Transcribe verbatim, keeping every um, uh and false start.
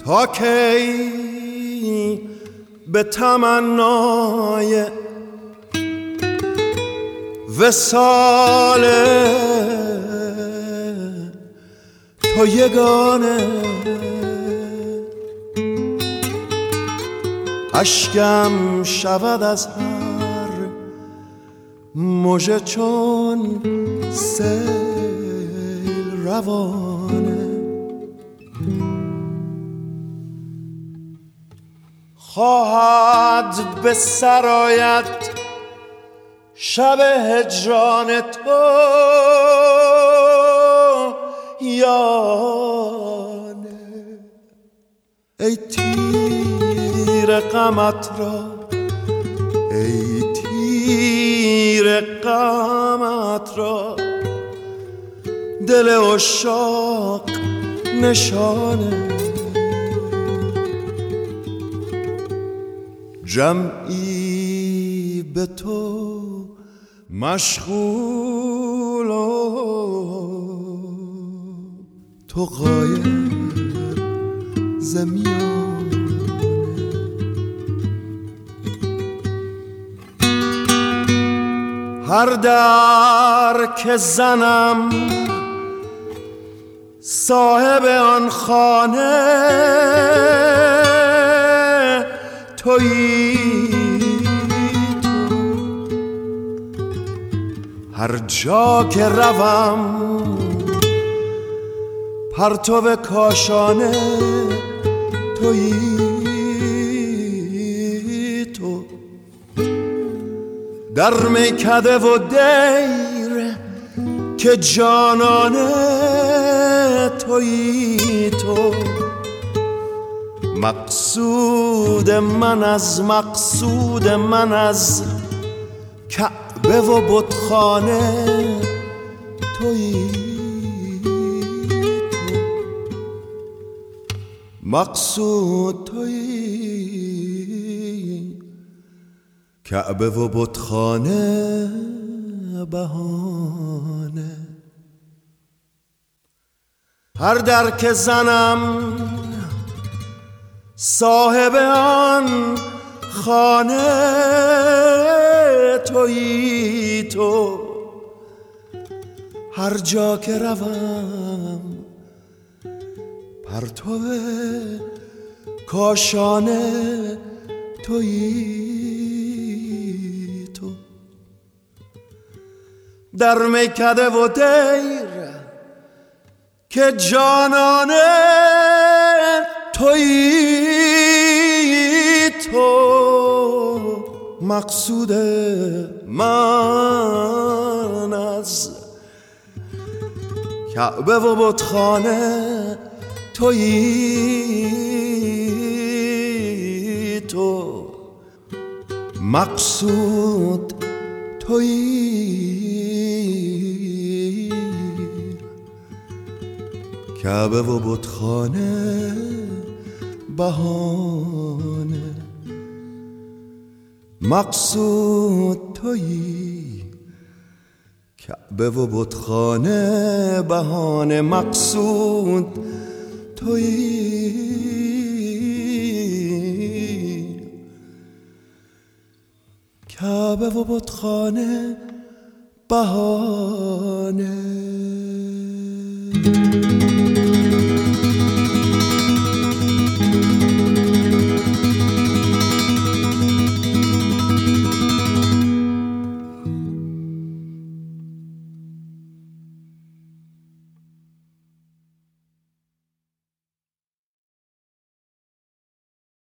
تا کی به تمنای وصال تو یگانه اشکم شود از هر مژه چون سیل روانه. خواهد به سرایت شب هجران تو یانه، ای تیر غمت را، ای تیر غمت را دل عشاق نشانه. جمعی به تو مشغول و تو غایب ز میانه. هر در که زنم صاحب آن خانه تویی تو، هر جا که روم پرتو کاشانه تویی تو. در میکده و دیر که جانانه تویی تو. مقصود من از مقصود من از کعبه و بتخانه تویی تو. مقصود تویی، کعبه و بتخانه بهانه. هر در که زنم صاحب آن خانه تویی تو، هر جا که روم پرتو کاشانه تویی تو. در میکده و دیر که جانانه تویی تو. مقصود من از کعبه و بتخانه تویی تو. مقصود تویی، کعبه و بتخانه بهانه. مقصود تویی، کعبه و بتخانه بهانه. مقصود تویی، کعبه و بتخانه بهانه.